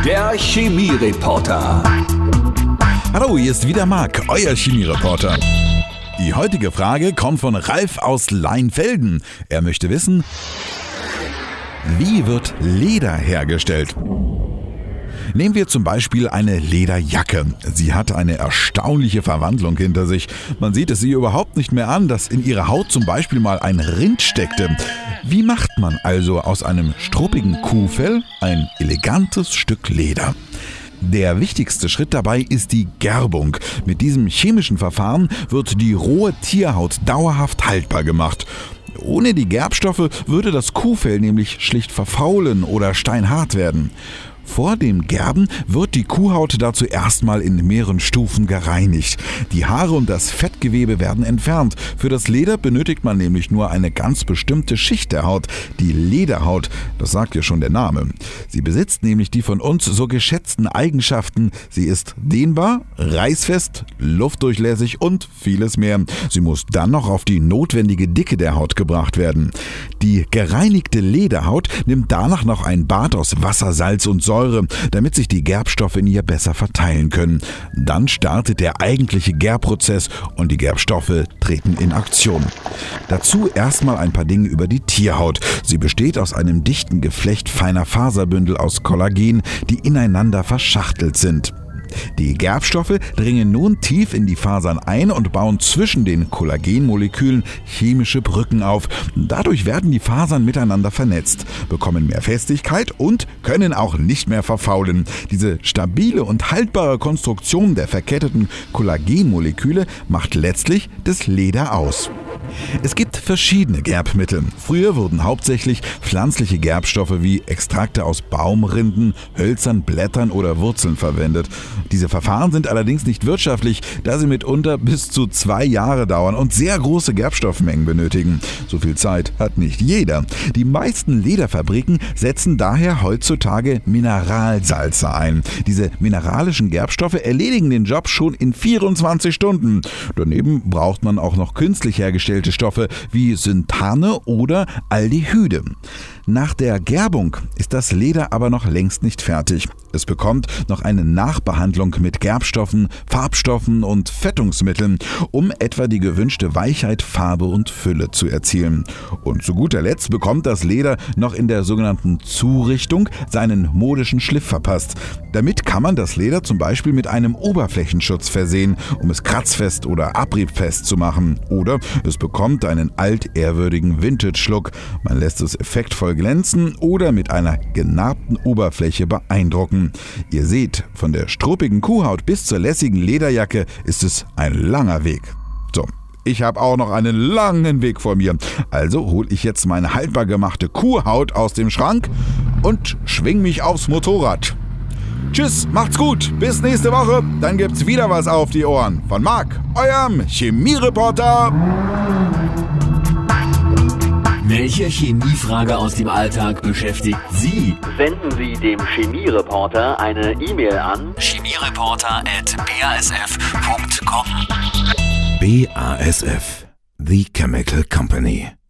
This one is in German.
Der Chemiereporter. Hallo, hier ist wieder Marc, euer Chemiereporter. Die heutige Frage kommt von Ralf aus Leinfelden. Er möchte wissen, wie wird Leder hergestellt? Nehmen wir zum Beispiel eine Lederjacke. Sie hat eine erstaunliche Verwandlung hinter sich. Man sieht es ihr überhaupt nicht mehr an, dass in ihrer Haut zum Beispiel mal ein Rind steckte. Wie macht man also aus einem struppigen Kuhfell ein elegantes Stück Leder? Der wichtigste Schritt dabei ist die Gerbung. Mit diesem chemischen Verfahren wird die rohe Tierhaut dauerhaft haltbar gemacht. Ohne die Gerbstoffe würde das Kuhfell nämlich schlicht verfaulen oder steinhart werden. Vor dem Gerben wird die Kuhhaut dazu erstmal in mehreren Stufen gereinigt. Die Haare und das Fettgewebe werden entfernt. Für das Leder benötigt man nämlich nur eine ganz bestimmte Schicht der Haut, die Lederhaut. Das sagt ja schon der Name. Sie besitzt nämlich die von uns so geschätzten Eigenschaften. Sie ist dehnbar, reißfest, luftdurchlässig und vieles mehr. Sie muss dann noch auf die notwendige Dicke der Haut gebracht werden. Die gereinigte Lederhaut nimmt danach noch ein Bad aus Wasser, Salz und Säure, damit sich die Gerbstoffe in ihr besser verteilen können. Dann startet der eigentliche Gerbprozess und die Gerbstoffe treten in Aktion. Dazu erstmal ein paar Dinge über die Tierhaut. Sie besteht aus einem dichten Geflecht feiner Faserbündel aus Kollagen, die ineinander verschachtelt sind. Die Gerbstoffe dringen nun tief in die Fasern ein und bauen zwischen den Kollagenmolekülen chemische Brücken auf. Dadurch werden die Fasern miteinander vernetzt, bekommen mehr Festigkeit und können auch nicht mehr verfaulen. Diese stabile und haltbare Konstruktion der verketteten Kollagenmoleküle macht letztlich das Leder aus. Es gibt verschiedene Gerbmittel. Früher wurden hauptsächlich pflanzliche Gerbstoffe wie Extrakte aus Baumrinden, Hölzern, Blättern oder Wurzeln verwendet. Diese Verfahren sind allerdings nicht wirtschaftlich, da sie mitunter bis zu 2 Jahre dauern und sehr große Gerbstoffmengen benötigen. So viel Zeit hat nicht jeder. Die meisten Lederfabriken setzen daher heutzutage Mineralsalze ein. Diese mineralischen Gerbstoffe erledigen den Job schon in 24 Stunden. Daneben braucht man auch noch künstlich hergestellte Stoffe wie Synthane oder Aldehyde. Nach der Gerbung ist das Leder aber noch längst nicht fertig. Es bekommt noch eine Nachbehandlung mit Gerbstoffen, Farbstoffen und Fettungsmitteln, um etwa die gewünschte Weichheit, Farbe und Fülle zu erzielen. Und zu guter Letzt bekommt das Leder noch in der sogenannten Zurichtung seinen modischen Schliff verpasst. Damit kann man das Leder zum Beispiel mit einem Oberflächenschutz versehen, um es kratzfest oder abriebfest zu machen. Oder es bekommt einen altehrwürdigen Vintage-Look. Man lässt es effektvoll glänzen oder mit einer genarbten Oberfläche beeindrucken. Ihr seht, von der struppigen Kuhhaut bis zur lässigen Lederjacke ist es ein langer Weg. So, ich habe auch noch einen langen Weg vor mir. Also hole ich jetzt meine haltbar gemachte Kuhhaut aus dem Schrank und schwing mich aufs Motorrad. Tschüss, macht's gut, bis nächste Woche, dann gibt's wieder was auf die Ohren. Von Marc, eurem Chemiereporter. Welche Chemiefrage aus dem Alltag beschäftigt Sie? Senden Sie dem Chemiereporter eine E-Mail an chemiereporter@basf.com. BASF, The Chemical Company.